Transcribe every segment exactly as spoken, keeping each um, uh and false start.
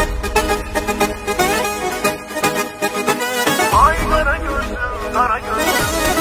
Ay kara gözlüm, kara gözlüm.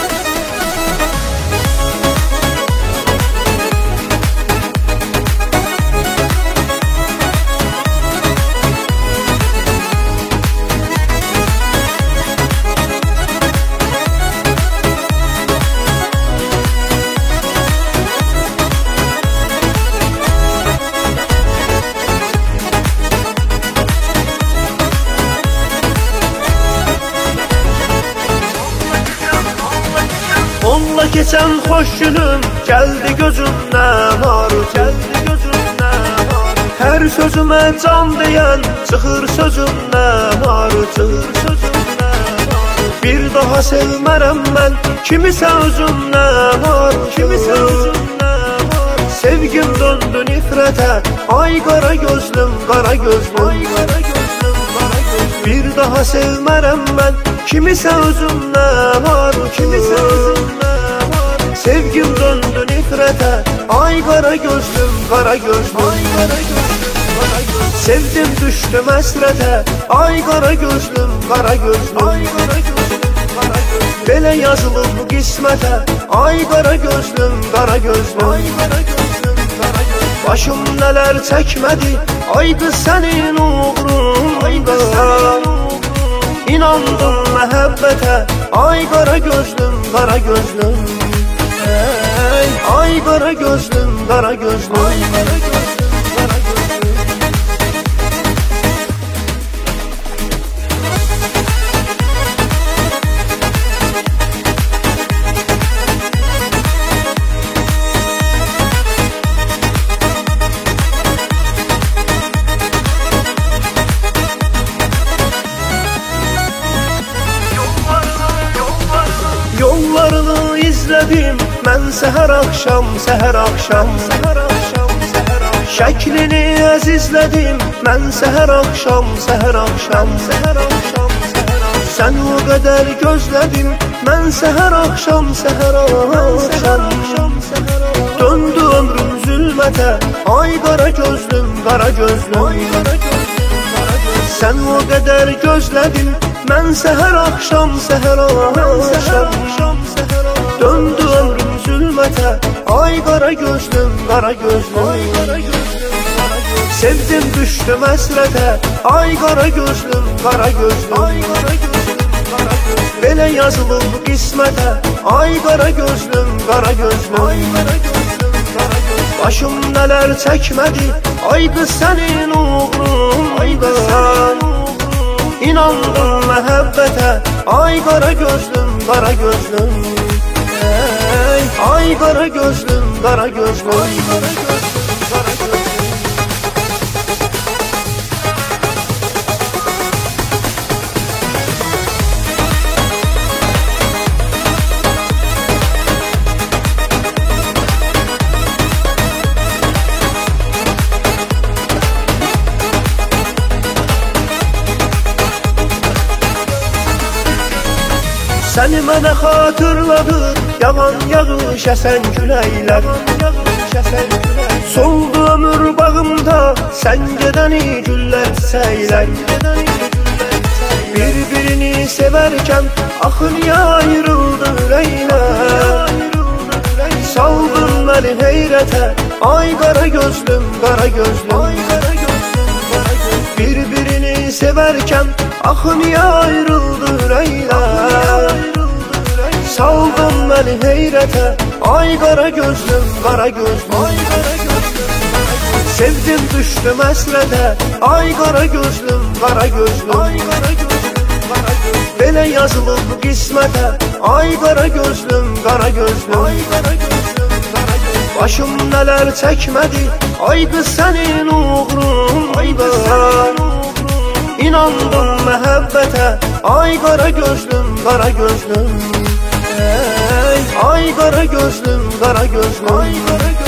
Onunla geçen hoş günüm geldi gözümden ağrı, geldi gözümden ağrı. Her sözüme can diyen çıkır sözümden ağrı, çıkır sözümden ağrı. Bir daha sevmərəm mən kimisə özümden ağrı, kimisə özümden ağrı. Sevgim döndü nifrete, ay kara gözlüm, kara gözlüm, ay kara gözlüm, kara gözlüm. Bir daha sevmərəm mən kimisə özümden ağrı, kimisə özümden. Sevgim döndü nifrete, ay kara gözlüm, kara gözlüm, ay kara gözlüm, kara gözlüm. Sevdim düştüm esrete, ay kara gözlüm, kara gözlüm, ay kara gözlüm, kara gözlüm. Belə yazılır bu qismete, ay kara gözlüm, kara gözlüm, ay kara gözlüm, kara gözlüm. Başım neler çekmedi, ay kız senin uğrunda, ay kız senin uğrunda. İnandım mehabbete, ay kara gözlüm, kara gözlüm. Ay kara gözlüm, kara gözlüm, ay kara gözlüm, kara gözlüm. Yollarını izledim mən səhər axşam, səhər axşam, səhər axşam, səhər axşam. Şəklini əzizlədim mən səhər axşam, səhər axşam, səhər axşam, səhər axşam. Sən o qədər gözlədim mən səhər axşam, səhər axşam. Döndü ömrüm zülmətə, ay qara gözlüm, qara gözlüm, ay qara gözlüm, qara gözlüm. Sən o qədər gözlədim mən səhər axşam, səhər axşam. Döndü ömrüm zülmətə, ay qara gözlüm, qara gözlüm, ay qara gözlüm, qara gözlüm. Sevdim düşdüm əsrətə, ay qara gözlüm, qara gözlüm, ay qara gözlüm, qara gözlüm. Belə yazılır bu qismətə, ay qara gözlüm, qara gözlüm, ay qara gözlüm, qara gözlüm. Başım nələr çəkmədi, ay qız sənin uğrun, ay qız sənin uğrun. İnandım məhəbbətə, ay qara gözlüm, qara gözlüm. Ay kara gözlüm, kara gözlüm, ay kara gözlüm, kara gözlüm. Səni mənə xatırladır yavan yağış əsən küləklər, soldu ömür bağımda sən gedəni güllər çiçəklər. Bir-birini sevərkən axı niyə ayrıldı ürəklər? Saldın məni heyrətə, ay qara gözlüm, qara gözlüm. Bir-birini sevərkən axı niyə ayrıldı ürəklər? Saldın məni heyrətə, ay qara gözlüm, qara gözlüm, ay qara gözlüm, qara gözlüm. Sevdim düşdüm əsrətə, ay qara gözlüm, qara gözlüm, ay qara gözlüm, qara gözlüm. Belə yazılır bu qismətə, ay qara gözlüm, qara gözlüm, ay qara gözlüm, qara gözlüm. Başım nələr çəkmədi, ay qız sənin uğrun, ay qız sənin uğrun. İnandım məhəbbətə, ay qara gözlüm, qara gözlüm. Ay kara gözlüm, kara gözlüm, ay kara gözlüm.